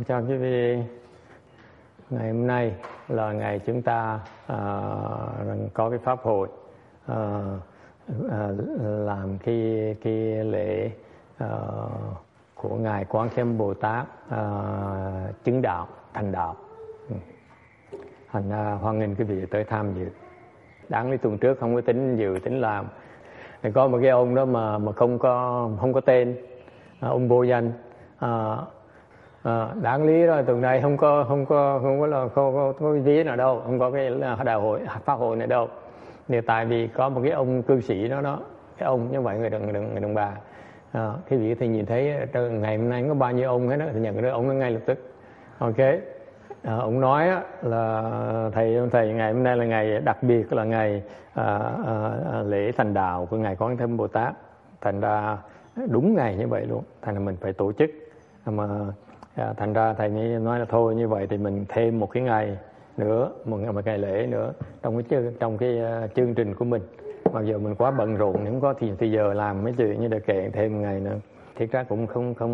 Chào quý vị. Ngày hôm nay là ngày chúng ta có cái pháp hội làm cái lễ của ngài Quán Thế Âm Bồ Tát chứng đạo thành đạo. Thành hoan nghênh quý vị tới tham dự. Đáng lý tuần trước không có tính dự, tính làm. Thì có một cái ông đó mà không có tên, ông vô danh. Đáng lý rồi tuần này không có ví nào đâu, không có cái đại hội pháp hội này đâu. Thì tại vì có một cái ông cư sĩ đó, cái ông như vậy người đàn bà. Cái vị thì nhìn thấy ngày hôm nay có bao nhiêu ông hết đó, thì nhận cái ông ngay lập tức. Ok. Ông nói là thầy ngày hôm nay là ngày đặc biệt, là ngày lễ thành đạo của ngài Quán Thế Âm Bồ Tát. Thành ra đúng ngày như vậy luôn, thành ra mình phải tổ chức. Mà thành ra thầy nói là thôi như vậy thì mình thêm một cái ngày nữa, một ngày lễ nữa trong cái chương trình của mình. Mặc dù mình quá bận rộn, không có thì giờ làm mấy chuyện như để kể thêm một ngày nữa, thiệt ra cũng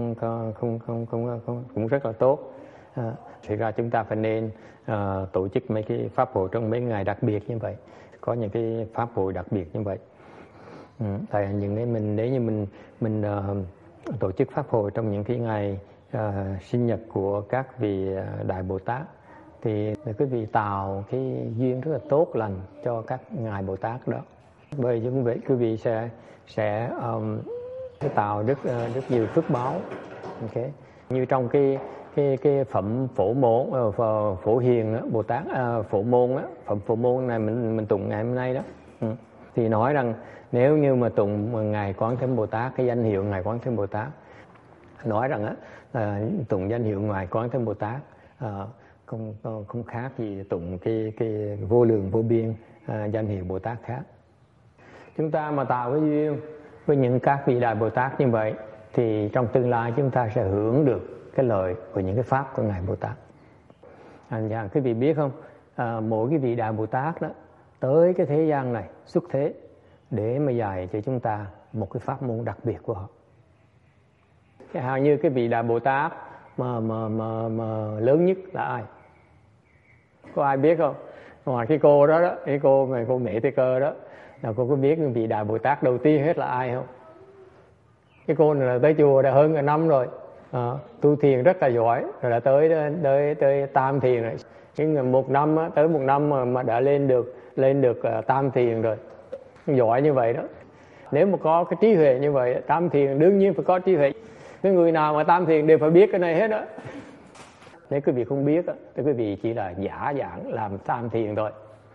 cũng rất là tốt. Thiệt ra chúng ta phải nên tổ chức mấy cái pháp hội trong mấy ngày đặc biệt như vậy, có những cái pháp hội đặc biệt như vậy. Tại những cái nếu như mình tổ chức pháp hội trong những cái ngày sinh nhật của các vị đại Bồ Tát thì quý vị tạo cái duyên rất là tốt lành cho các ngài Bồ Tát đó. Bởi như vậy quý vị sẽ tạo rất nhiều phước báo. Okay. Như trong cái phẩm Phổ Hiền Bồ Tát Phổ Môn phẩm Phổ Môn này mình tụng ngày hôm nay đó, thì nói rằng nếu như mà tụng ngài Quán Thế Âm Bồ Tát, cái danh hiệu ngài Quán Thế Âm Bồ Tát, nói rằng tụng danh hiệu ngài Quán Thế Âm Bồ Tát không khác gì tụng cái vô lượng vô biên danh hiệu Bồ Tát khác. Chúng ta mà tạo cái duyên với những các vị đại Bồ Tát như vậy thì trong tương lai chúng ta sẽ hưởng được cái lợi của những cái pháp của ngài Bồ Tát. Quý vị biết không, mỗi cái vị đại Bồ Tát đó tới cái thế gian này xuất thế để mà dạy cho chúng ta một cái pháp môn đặc biệt của họ. Hầu như cái vị đại Bồ Tát mà lớn nhất là ai? Có ai biết không? Ngoài cái cô đó, cái cô Mẹ Tê Cơ đó, là cô có biết vị đại Bồ Tát đầu tiên hết là ai không? Cái cô này là tới chùa đã hơn cả năm rồi, tu thiền rất là giỏi, rồi đã tới tam thiền rồi. Nhưng một năm mà đã lên được tam thiền rồi, giỏi như vậy đó. Nếu mà có cái trí huệ như vậy, tam thiền đương nhiên phải có trí huệ. Cái người nào mà tam thiền đều phải biết cái này hết đó. Nếu quý vị không biết thì quý vị chỉ là giả dạng làm tam thiền thôi.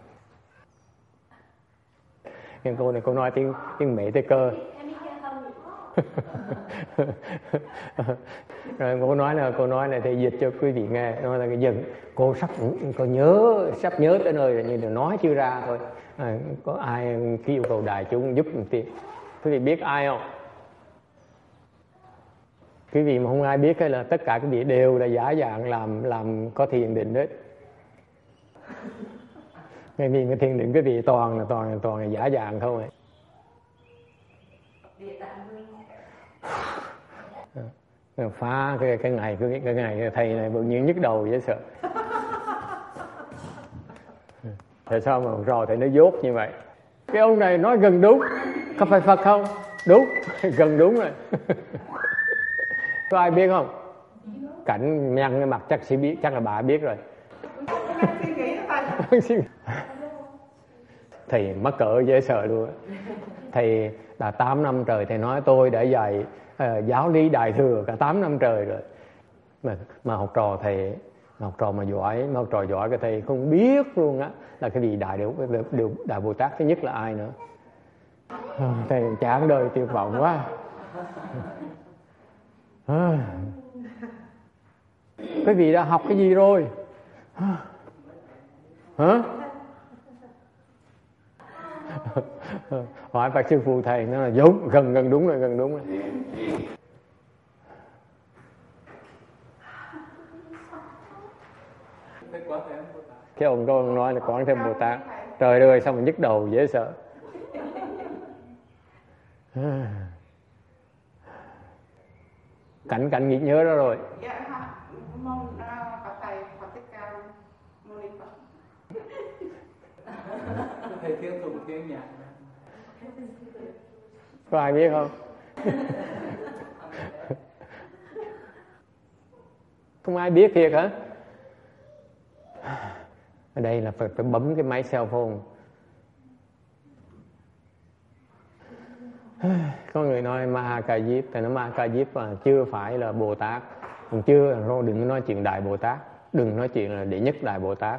Nhưng cô này cô nói tiếng Mẹ Tê Cơ. Rồi cô nói là thầy dịch cho quý vị nghe, nói là cái dần cô sắp nhớ tới nơi rồi, nhưng mà nói chưa ra thôi. Có ai khi yêu cầu đại chúng giúp một tiếng? Quý vị biết ai không? Quý vị mà không ai biết hay là tất cả quý vị đều là giả dạng làm có thiền định đấy. Bởi vì cái thiền định quý vị toàn là giả dạng không ấy. Phá cái ngày thầy này bỗng nhiên nhức đầu dễ sợ. Tại sao mà rồi thầy nó dốt như vậy? Cái ông này nói gần đúng, có phải Phật không? Đúng, gần đúng rồi. Có ai biết không? Cảnh nhăn cái mặt chắc sẽ biết, chắc là bà biết rồi. Thầy mắc cỡ dễ sợ luôn. Thầy đã 8 năm trời thầy nói tôi đã dạy giáo lý Đại Thừa cả 8 năm trời rồi. Mà học trò thầy, học trò giỏi cái thầy không biết luôn á là cái vị đại Bồ Tát thứ nhất là ai nữa. Thầy chán đời tuyệt vọng quá. Quý vị đã học cái gì rồi? Hả? Hỏi bác sư phụ thầy nó là đúng, gần đúng rồi. Cái ông đó nói là Quán Thế Âm Bồ Tát. Trời ơi sao mà nhức đầu dễ sợ. Cảnh nghĩ nhớ đó rồi. thầy Thiên Tùng Thiên Nhạc. Có ai biết không? Không ai biết thiệt hả? Ở đây là phải bấm cái máy cell phone. Có người nói Mahakajip, thì nó Mahakajip mà chưa phải là Bồ Tát, còn chưa, đừng nói chuyện Đại Bồ Tát, đừng nói chuyện là đệ nhất Đại Bồ Tát.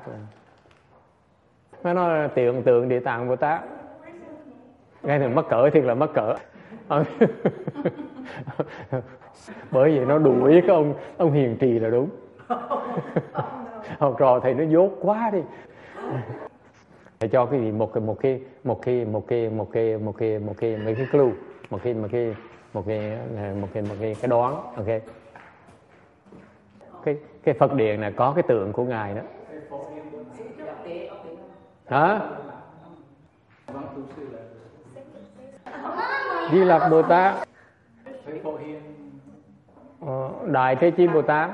Nó nói là tượng Địa Tạng Bồ Tát. Nghe thì mắc cỡ, thiệt là mắc cỡ. Bởi vì nó đuổi cái ông hiền trì là đúng. Học trò thầy nó dốt quá đi. Để cho cái gì một cái clue, một cái đoán, ok. Cái Phật điện này có cái tượng của ngài đó. Hả? Di Lặc Bồ Tát, Đại Thế Chí Bồ Tát.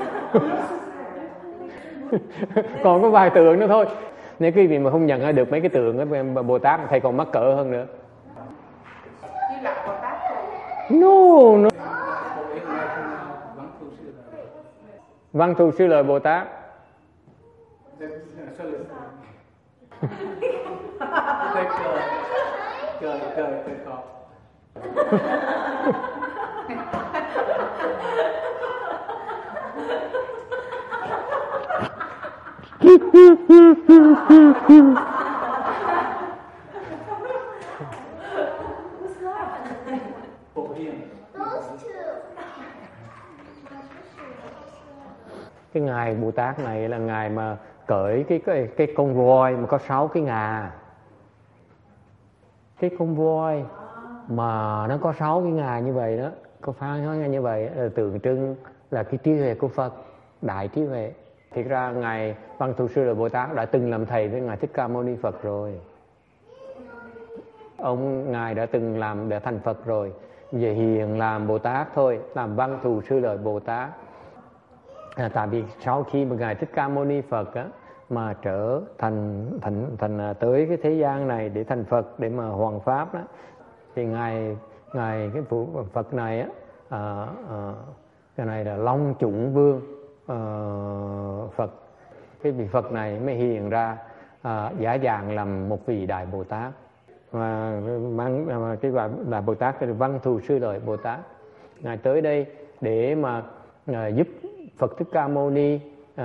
Còn có vài tượng nữa thôi. Nếu quý vị mà không nhận ra được mấy cái tượng Bồ Tát, thầy còn mắc cỡ hơn nữa. No. Văn Thù Sư Lợi Bồ Tát. Trời khó. Cái ngài Bồ Tát này là ngài mà cởi cái con voi mà có 6 cái ngà. Cái con voi mà nó có 6 cái ngà như vậy đó, có phán nói như vậy là tượng trưng là cái trí huệ của Phật, đại trí huệ. Thực ra ngài Văn Thù Sư Lợi Bồ Tát đã từng làm thầy với ngài Thích Ca Mâu Ni Phật rồi. Ngài đã từng làm để thành Phật rồi. Về hiện làm Bồ Tát thôi, làm Văn Thù Sư Lợi Bồ Tát. Tại vì sau khi mà ngài Thích Ca Mâu Ni Phật á, mà trở thành tới cái thế gian này để thành Phật, để mà hoàn pháp đó, thì ngài cái Phật này á, cái này là Long Chủng Vương Phật. Cái vị Phật này mới hiện ra giả dạng làm một vị Đại Bồ Tát, mà cái Đại Bồ Tát là Văn Thù Sư Lợi Bồ Tát. Ngài tới đây để mà giúp Phật Thích Ca Mâu Ni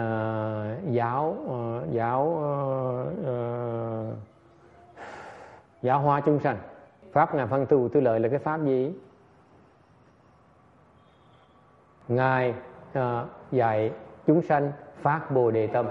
giáo hóa chúng sanh. Pháp ngài Văn Thù Sư Lợi là cái pháp gì? Ngài dạy chúng sanh phát Bồ Đề tâm.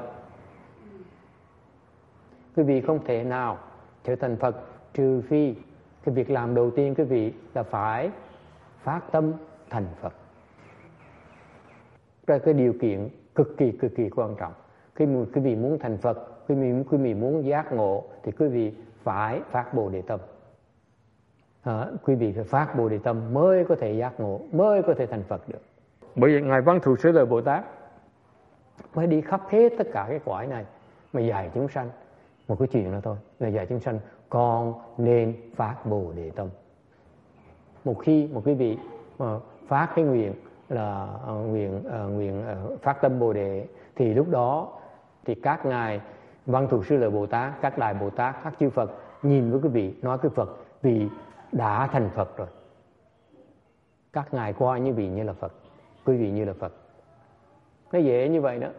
Quý vị không thể nào trở thành Phật trừ phi cái việc làm đầu tiên quý vị là phải phát tâm thành Phật. Đây là cái điều kiện cực kỳ quan trọng. Khi quý vị muốn thành Phật, quý vị muốn giác ngộ thì quý vị phải phát Bồ Đề tâm. Quý vị phải phát Bồ Đề tâm mới có thể giác ngộ, mới có thể thành Phật được. Bởi vậy ngài Văn Thù Sư Lợi Bồ Tát mới đi khắp hết tất cả cái cõi này mà dạy chúng sanh một cái chuyện đó thôi, là dạy chúng sanh con nên phát Bồ Đề tâm. Một khi một quý vị phát cái nguyện là nguyện phát tâm Bồ Đề, thì lúc đó thì các ngài Văn Thù Sư Lợi Bồ Tát, các Đại Bồ Tát, các chư Phật nhìn với quý vị, nói với Phật, vì đã thành Phật rồi. Các ngài coi như vị như là Phật, quý vị như là Phật. Nó dễ như vậy đó.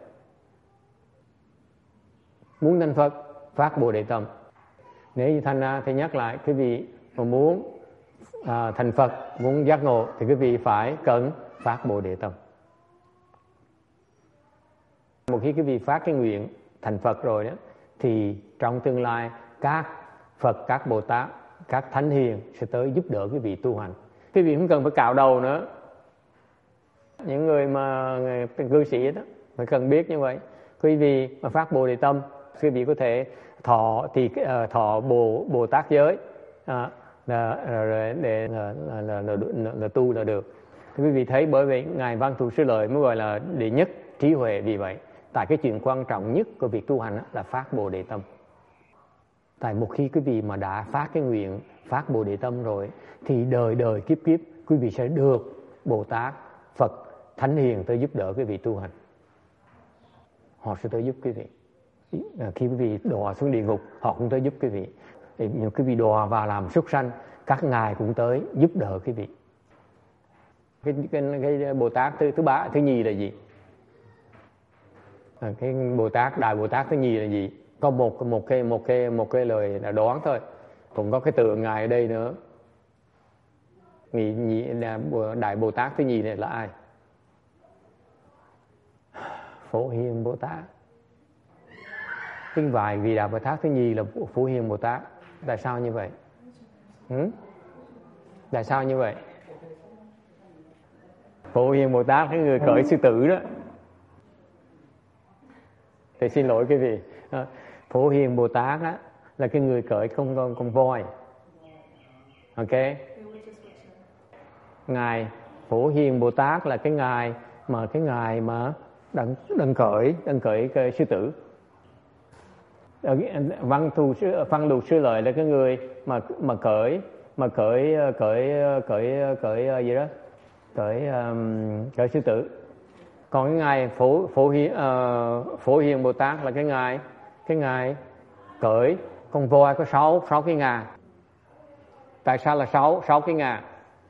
Muốn thành Phật, phát Bồ Đề tâm. Nếu như thành ra thì nhắc lại, quý vị mà muốn thành Phật, muốn giác ngộ thì quý vị phải cần phát Bồ Đề tâm. Một khi quý vị phát cái nguyện thành Phật rồi đó, thì trong tương lai các Phật, các Bồ Tát, các Thánh Hiền sẽ tới giúp đỡ quý vị tu hành. Quý vị không cần phải cạo đầu nữa. Những người mà cư sĩ đó phải cần biết như vậy. Quý vị mà phát Bồ Đề tâm, quý vị có thể thọ Bồ Tát giới là tu là được. Quý vị thấy, bởi vậy ngài Văn Thù Sư Lợi mới gọi là đệ nhất trí huệ. Vì vậy tại cái chuyện quan trọng nhất của việc tu hành là phát Bồ Đề tâm. Tại một khi quý vị mà đã phát cái nguyện, phát Bồ Đề tâm rồi, thì đời đời kiếp kiếp quý vị sẽ được Bồ Tát, Phật, Thánh Hiền tới giúp đỡ quý vị tu hành. Họ sẽ tới giúp quý vị. Khi quý vị đọa xuống địa ngục, họ cũng tới giúp quý vị. Nếu quý vị đọa vào làm súc sanh, các ngài cũng tới giúp đỡ quý vị. Cái Bồ Tát thứ nhì là gì? Cái Bồ Tát, Đại Bồ Tát thứ nhì là gì? Có một cái lời là đoán thôi. Cũng có cái tượng ngài ở đây nữa. Đại Bồ Tát thứ nhì này là ai? Phổ Hiền Bồ Tát. Tiếng vài vì Đại Bồ Tát thứ nhì là Phổ Hiền Bồ Tát. Tại sao như vậy? Tại sao như vậy? Phổ Hiền Bồ Tát cái người cởi sư tử đó. Thì xin lỗi quý vị. Phổ Hiền Bồ Tát á, là cái người cởi con voi. Ok. Ngài Phổ Hiền Bồ Tát là cái ngài mà đang cởi sư tử. Văn Thù Sư Lợi là cái người mà cởi gì đó, cởi sư tử. Còn cái ngài Phổ Hiền Bồ Tát là cái ngài cởi con voi có 6 cái ngà. Tại sao là 6 cái ngà?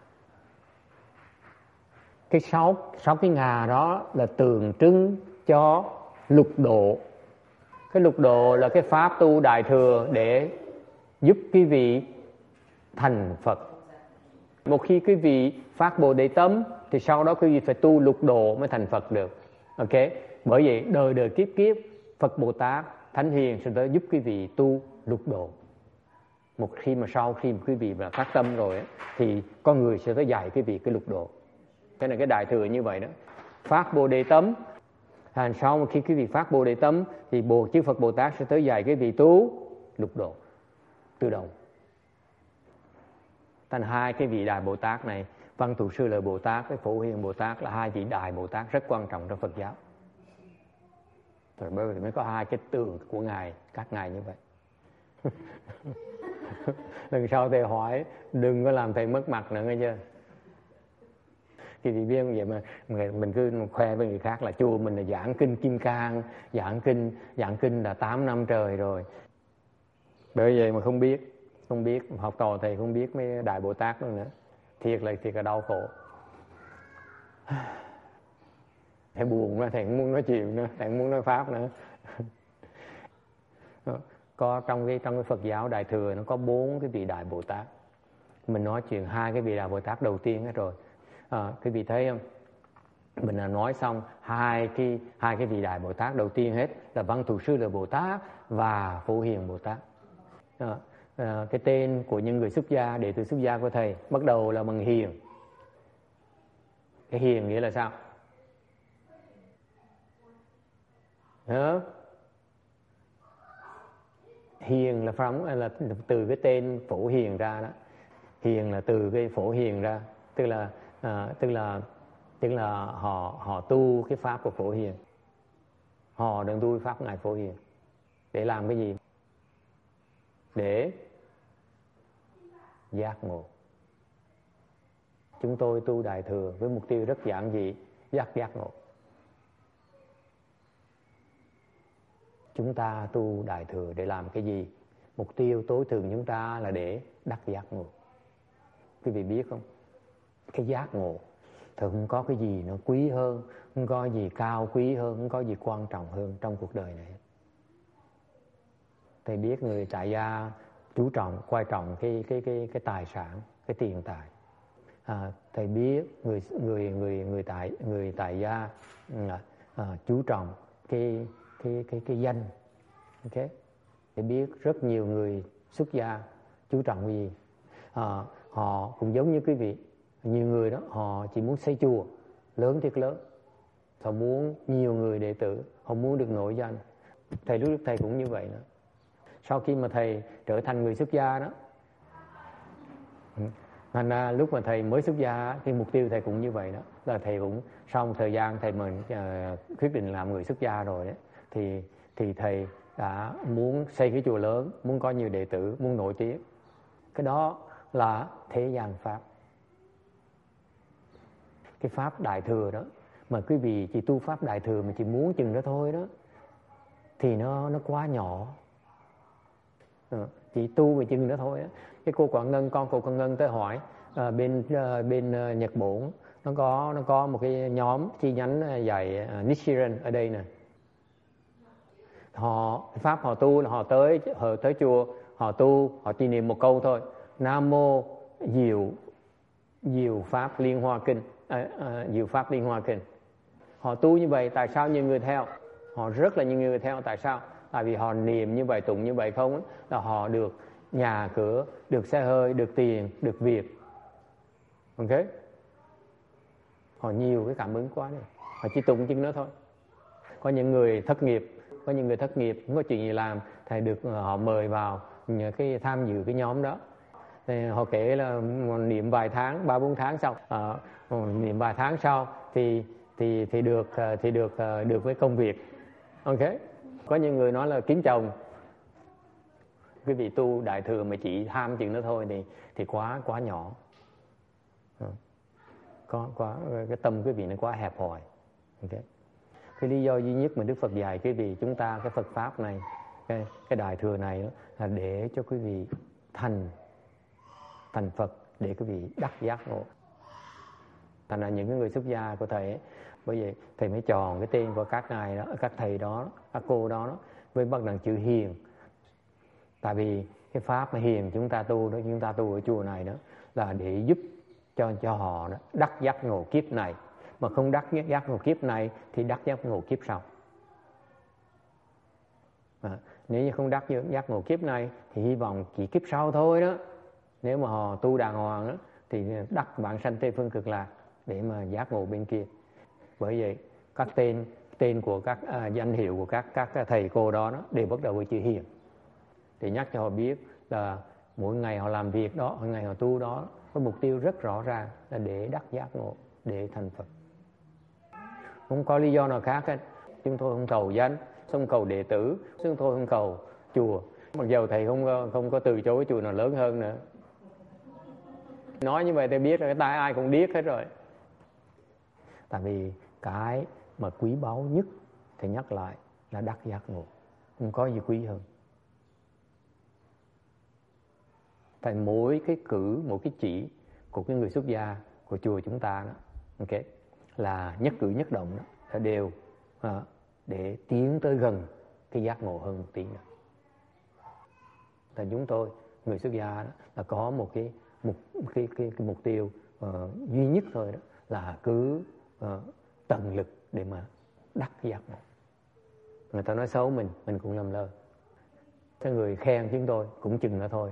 Cái 6 cái ngà đó là tượng trưng cho lục độ. Cái lục độ là cái pháp tu đại thừa để giúp quý vị thành Phật. Một khi quý vị phát Bồ Đề tâm thì sau đó quý vị phải tu lục độ mới thành Phật được. Ok. Bởi vậy đời đời kiếp kiếp Phật Bồ Tát Thánh Hiền sẽ tới giúp quý vị tu lục độ. Một khi mà sau khi quý vị mà phát tâm rồi thì con người sẽ tới dạy quý vị cái lục độ. Cái này cái đại thừa như vậy đó. Phát Bồ Đề tâm, sau khi quý vị phát Bồ Đề tâm thì chư Phật Bồ Tát sẽ tới dạy quý vị tu lục độ từ đầu. Thành hai cái vị Đại Bồ Tát này, Văn Thù Sư Lợi Bồ Tát với Phổ Hiền Bồ Tát là hai vị Đại Bồ Tát rất quan trọng trong Phật giáo. Rồi bởi vì mới có hai cái tượng của ngài, các ngài như vậy. Lần sau thầy hỏi đừng có làm thầy mất mặt nữa nghe chưa? Khi vị biết vậy mà mình cứ khoe với người khác là chùa mình là giảng kinh Kim Cang, giảng kinh là 8 năm trời rồi. Bởi vậy mà không biết học trò thầy không biết mấy Đại Bồ Tát nữa. Thiệt là đau khổ. Thầy buồn quá, thầy không muốn nói chuyện nữa, thầy không muốn nói pháp nữa. Có trong cái Phật giáo Đại thừa nó có 4 cái vị Đại Bồ Tát. Mình nói chuyện 2 cái vị Đại Bồ Tát đầu tiên hết rồi. Quý vị thấy không? Mình đã nói xong hai cái vị Đại Bồ Tát đầu tiên hết là Văn Thù Sư Lợi Bồ Tát và Phổ Hiền Bồ Tát. Cái tên của những người xuất gia, đệ tử xuất gia của thầy bắt đầu là bằng Hiền. Cái Hiền nghĩa là sao? Hiền là từ cái tên Phổ Hiền ra đó. Hiền là từ cái Phổ Hiền ra, tức là họ tu cái pháp của Phổ Hiền. Họ đang tu pháp ngài Phổ Hiền để làm cái gì? Để giác ngộ. Chúng tôi tu Đại thừa với mục tiêu rất giản dị, giác ngộ. Chúng ta tu Đại thừa để làm cái gì? Mục tiêu tối thượng chúng ta là để đắc giác ngộ. Quý vị biết không? Cái giác ngộ thì không có cái gì nó quý hơn, không có gì cao quý hơn, không có gì quan trọng hơn trong cuộc đời này. Thầy biết người tại gia chú trọng, quan trọng cái tài sản, cái tiền tài. Thầy biết người tại gia chú trọng cái danh. Okay. Thầy biết rất nhiều người xuất gia chú trọng cái gì? Họ cũng giống như quý vị. Nhiều người đó họ chỉ muốn xây chùa lớn thiệt lớn, họ muốn nhiều người đệ tử, họ muốn được nổi danh. Lúc thầy cũng như vậy nữa. Sau khi mà thầy trở thành người xuất gia đó, thành ra lúc mà thầy mới xuất gia thì mục tiêu thầy cũng như vậy đó, là thầy cũng sau một thời gian thầy mình quyết định làm người xuất gia rồi đấy, thì thầy đã muốn xây cái chùa lớn, muốn có nhiều đệ tử, muốn nổi tiếng. Cái đó là thế gian pháp. Cái pháp Đại Thừa đó, mà quý vị chỉ tu pháp Đại Thừa mà chỉ muốn chừng đó thôi đó, thì nó quá nhỏ. Chỉ tu về chừng đó thôi đó. Cái cô Quảng Ngân, con cô Quảng Ngân tới hỏi bên Nhật Bản, nó có một cái nhóm chi nhánh dạy Nichiren ở đây nè. Pháp họ tu là họ tới chùa, họ tu, họ chỉ niệm một câu thôi: Nam mô Diệu Pháp Liên Hoa Kinh. Diệu Pháp Liên Hoa Kinh. Họ tu như vậy, tại sao nhiều người theo? Họ rất là nhiều người theo. Tại sao? Tại vì họ niệm như vậy, tụng như vậy không là họ được nhà cửa, được xe hơi, được tiền, được việc. Ok? Họ nhiều cái cảm ứng quá này. Họ chỉ tụng chừng đó thôi. Có những người thất nghiệp, không có chuyện gì làm, thầy được họ mời vào cái tham dự cái nhóm đó. Thì họ kể là niệm vài tháng, 3-4 tháng sau, niệm vài tháng sau thì được với công việc. Ok. Có những người nói là kiếm chồng. Quý vị tu Đại Thừa mà chỉ tham chuyện đó thôi thì quá nhỏ. Cái tâm quý vị nó quá hẹp hòi. Ok. Cái lý do duy nhất mà Đức Phật dạy quý vị chúng ta cái Phật pháp này, cái Đại Thừa này đó, là để cho quý vị thành Phật, để quý vị đắc giác ngộ. Thành ra những cái người xuất gia của thầy ấy, bởi vậy thầy mới chọn cái tên của các ngài đó, các thầy đó, các cô đó với bắt đầu chữ hiền. Tại vì cái pháp mà hiền chúng ta tu đó, chúng ta tu ở chùa này đó là để giúp cho họ đó, đắc giác ngộ kiếp này. Mà không đắc giác ngộ kiếp này thì đắc giác ngộ kiếp sau. Nếu như không đắc giác ngộ kiếp này thì hy vọng chỉ kiếp sau thôi đó. Nếu mà họ tu đàng hoàng đó, thì đắc vãng sanh Tây Phương Cực Lạc để mà giác ngộ bên kia. Bởi vậy các tên của các danh hiệu của các thầy cô đó đều bắt đầu với chữ hiền, để nhắc cho họ biết là mỗi ngày họ làm việc đó, mỗi ngày họ tu đó có mục tiêu rất rõ ràng là để đắc giác ngộ, để thành Phật. Không có lý do nào khác hết. Chúng tôi không cầu danh, không cầu đệ tử, chúng tôi không cầu chùa. Mặc dù thầy không có từ chối chùa nào lớn hơn nữa. Nói như vậy thầy biết là cái tai ai cũng điếc hết rồi. Tại vì cái mà quý báu nhất thầy nhắc lại là đắc giác ngộ. Không có gì quý hơn. Tại mỗi cái cử, mỗi cái chỉ của cái người xuất gia của chùa chúng ta đó, ok, là nhất cử nhất động đó đều để tiến tới gần cái giác ngộ hơn một tí nữa. Tại chúng tôi người xuất gia đó là có một cái mục tiêu duy nhất thôi đó, là cứ tận lực để mà đắc giác ngộ. Người ta nói xấu mình cũng làm lơ. Cái người khen chúng tôi cũng chừng đó thôi,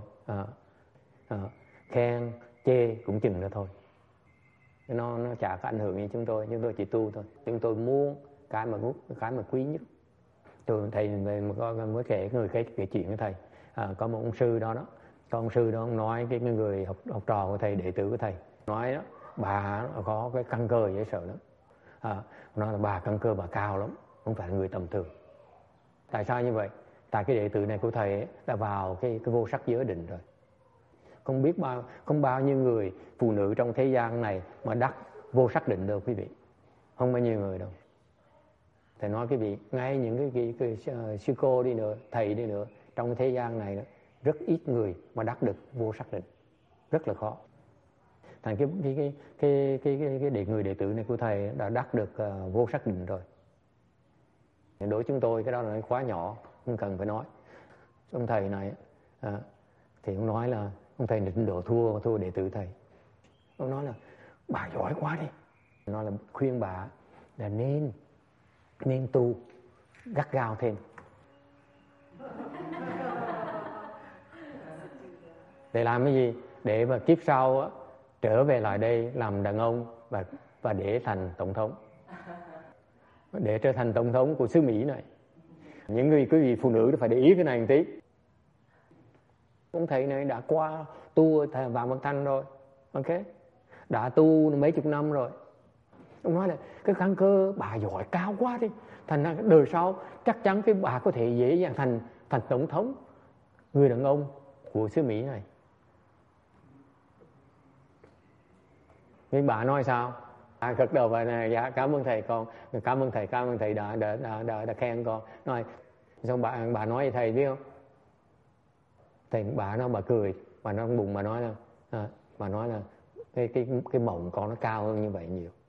khen chê cũng chừng đó thôi. Nó chả có ảnh hưởng như chúng tôi chỉ tu thôi. Chúng tôi muốn cái mà quý nhất. Tôi thầy mới kể cái chuyện với thầy. Có một ông sư đó, có ông sư đó ông nói cái người học trò của thầy, đệ tử của thầy, nói đó, bà có cái căn cơ dễ sợ lắm. Nói là bà căn cơ bà cao lắm, không phải là người tầm thường. Tại sao như vậy? Tại cái đệ tử này của thầy ấy đã vào cái vô sắc giới định rồi. Không bao nhiêu người phụ nữ trong thế gian này mà đắc vô sắc định đâu quý vị. Không bao nhiêu người đâu. Thầy nói quý vị, ngay những cái sư cô đi nữa, thầy đi nữa, trong thế gian này đó, rất ít người mà đắc được vô sắc định. Rất là khó. Thành cái người đệ tử này của thầy đã đắc được vô sắc định rồi. Đối với chúng tôi cái đó là quá nhỏ, không cần phải nói. Ông thầy này thì ông nói là ông thầy định độ thua đệ tử thầy. Ông nói là bà giỏi quá đi. Nói là khuyên bà là nên tu gắt gao thêm. Để làm cái gì? Để mà kiếp sau trở về lại đây làm đàn ông và để thành tổng thống. Để trở thành tổng thống của xứ Mỹ này. Những quý vị phụ nữ phải để ý cái này một tí. Ông thầy này đã qua tu thầy Vạn Vật Thanh rồi. Ok. Đã tu mấy chục năm rồi. Ông nói là cái căn cơ bà giỏi cao quá đi. Thành ra đời sau chắc chắn cái bà có thể dễ dàng thành tổng thống, người đàn ông của xứ Mỹ này. Nhưng bà nói sao? Gật đầu và này, dạ cảm ơn thầy con, cảm ơn thầy đã khen con. Nói xong bà nói với thầy biết không? Thầy bà cười, bà nó bụng, bà nói là cái mộng con nó cao hơn như vậy nhiều.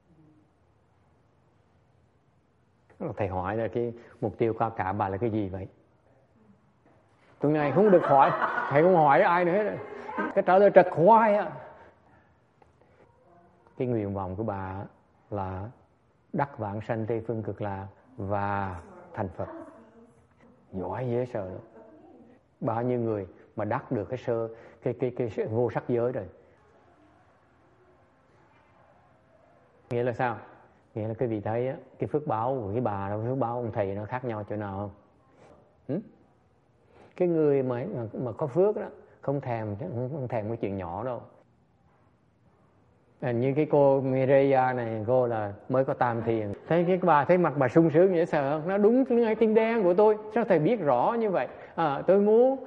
Thầy hỏi là cái mục tiêu cao cả bà là cái gì vậy? Tuần này không được hỏi, thầy không hỏi ai nữa hết. Cái trả lời trật khoai á. Cái nguyện vọng của bà là đắc vãng sanh Tây Phương Cực Lạc và thành Phật. Giỏi dễ sợ lắm. Bao nhiêu người mà đắc được cái vô sắc giới rồi. Nghĩa là sao? Nghĩa là cái vị thấy á, cái phước báo của cái bà và phước báo ông thầy nó khác nhau chỗ nào không? Cái người mà có phước đó không thèm cái chuyện nhỏ đâu. Như cái cô Mireya này, cô là mới có tam thiền, thấy cái bà, thấy mặt bà sung sướng dễ sợ không? Nó đúng ngay tim đen của tôi. Sao thầy biết rõ như vậy? Tôi muốn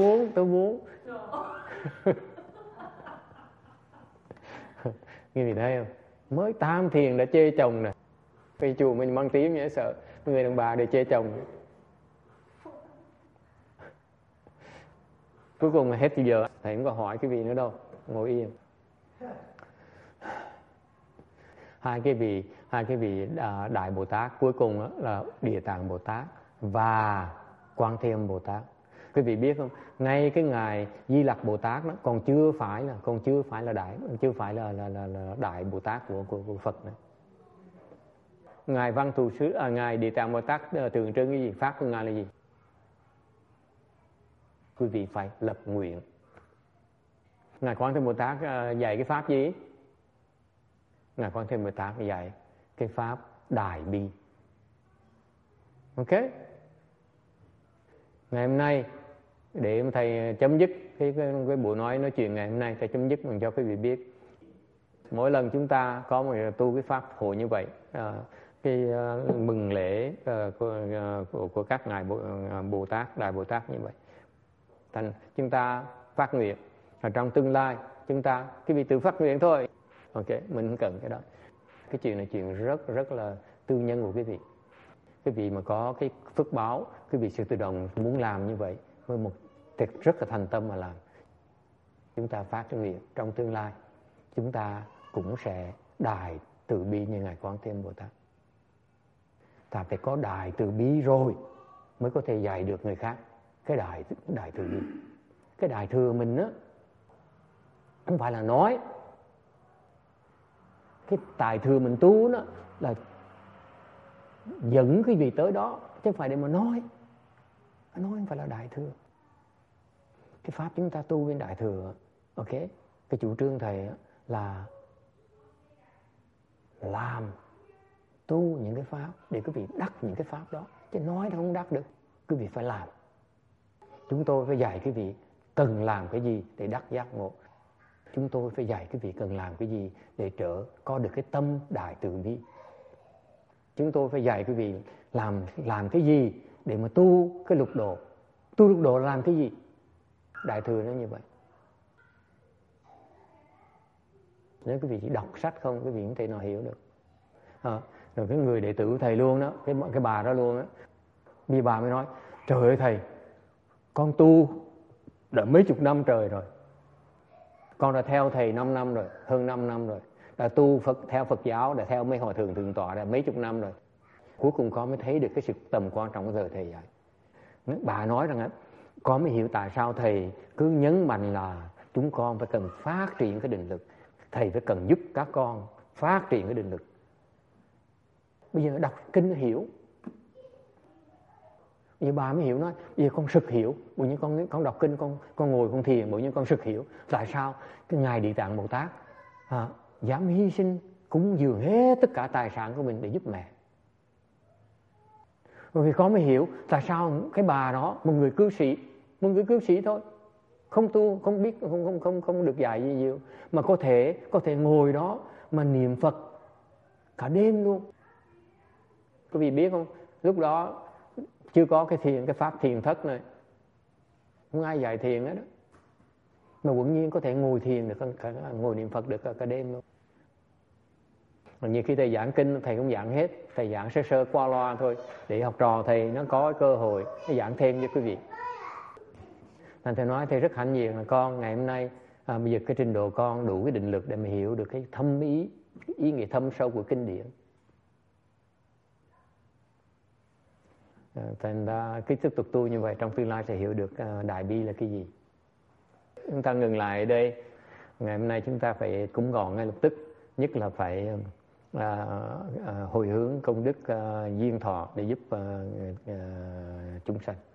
Nghe gì thấy không? Mới tam thiền đã chê chồng nè. Cái chùa mình mang tiếng dễ sợ, người đàn bà để chê chồng. Cuối cùng là hết giờ, thầy không có hỏi cái vị nữa đâu, ngồi yên. Hai cái vị Đại Bồ Tát cuối cùng là Địa Tạng Bồ Tát và Quan Thế Âm Bồ Tát. Quý vị biết không? Ngay cái ngài Di Lặc Bồ Tát đó còn chưa phải là Đại Bồ Tát của Phật này. Ngài Văn Thù Sứ, ngài Địa Tạng Bồ Tát tượng trưng cái gì? Pháp của ngài là gì? Quý vị phải lập nguyện. Ngài Quan Thế Bồ Tát dạy cái pháp gì? Ngài Quan Thế Bồ Tát dạy cái pháp đại bi. Ok? Ngày hôm nay để mà thầy chấm dứt cái buổi nói chuyện ngày hôm nay, thầy chấm dứt bằng cho quý vị biết. Mỗi lần chúng ta có một tu cái pháp hội như vậy, cái mừng lễ của các ngài Bồ Tát, Đại Bồ Tát như vậy, thành chúng ta phát nguyện ở trong tương lai chúng ta cái vị tự phát nguyện thôi. Ok, mình không cần cái đó. Cái chuyện này chuyện rất là tư nhân của quý vị. Quý vị mà có cái phước báo, quý vị sẽ tự động muốn làm như vậy với một rất là thành tâm mà làm. Chúng ta phát nguyện trong tương lai chúng ta cũng sẽ đại từ bi như ngài Quan Thế Âm Bồ Tát. Ta phải có đại từ bi rồi mới có thể dạy được người khác cái đại từ bi. Cái đại thừa mình á không phải là nói. Cái tài thừa mình tu đó là dẫn cái gì tới đó, chứ không phải để mà nói không phải là đại thừa. Cái pháp chúng ta tu bên đại thừa, ok, cái chủ trương thầy là làm tu những cái pháp để quý vị đắc những cái pháp đó, chứ nói nó không đắc được. Quý vị phải làm. Chúng tôi phải dạy quý vị cần làm cái gì để đắc giác ngộ. Chúng tôi phải dạy quý vị cần làm cái gì để có được cái tâm đại từ bi. Chúng tôi phải dạy quý vị làm cái gì để mà tu cái lục độ. Tu lục độ là làm cái gì? Đại thừa nó như vậy. Nếu quý vị chỉ đọc sách không, quý vị không thể nào hiểu được. Rồi cái người đệ tử của thầy luôn đó, cái bà đó luôn đó, vì bà mới nói: trời ơi thầy, con tu đã mấy chục năm trời rồi, con đã theo thầy 5 năm rồi, hơn 5 năm rồi, đã tu theo Phật giáo, đã theo mấy hòa thượng thượng tọa đã mấy chục năm rồi, cuối cùng con mới thấy được cái sự tầm quan trọng của giờ thầy dạy. Bà nói rằng con mới hiểu tại sao thầy cứ nhấn mạnh là chúng con phải cần phát triển cái định lực. Thầy phải cần giúp các con phát triển cái định lực. Bây giờ đọc kinh hiểu. Bây giờ bà mới hiểu, nói bây giờ con sực hiểu. Bởi như con đọc kinh, con ngồi con thiền, bởi như con sực hiểu tại sao cái ngài Địa Tạng Bồ Tát dám hy sinh cúng dường hết tất cả tài sản của mình để giúp mẹ. Rồi con mới hiểu tại sao cái bà đó, một người cư sĩ thôi, không tu, không biết, không được dạy gì nhiều, mà có thể ngồi đó mà niệm Phật cả đêm luôn. Quý vị biết không, lúc đó chưa có cái thiền, cái pháp thiền thất này, không ai dạy thiền hết đó, mà quận nhiên có thể ngồi thiền được, ngồi niệm Phật được cả đêm luôn. Nhiều khi thầy giảng kinh, thầy không giảng hết, thầy giảng sơ sơ qua loa thôi, để học trò thầy nó có cơ hội nó giảng thêm cho quý vị. Nên thầy nói thầy rất hãnh diện là con ngày hôm nay bây giờ cái trình độ con đủ cái định lực để mà hiểu được cái thâm ý, cái ý nghĩa thâm sâu của kinh điển. Thành ra cứ tiếp tục tu như vậy, trong tương lai sẽ hiểu được đại bi là cái gì. Chúng ta ngừng lại ở đây. Ngày hôm nay chúng ta phải cúng gọn ngay lập tức, nhất là phải hồi hướng công đức duyên thọ để giúp chúng sanh.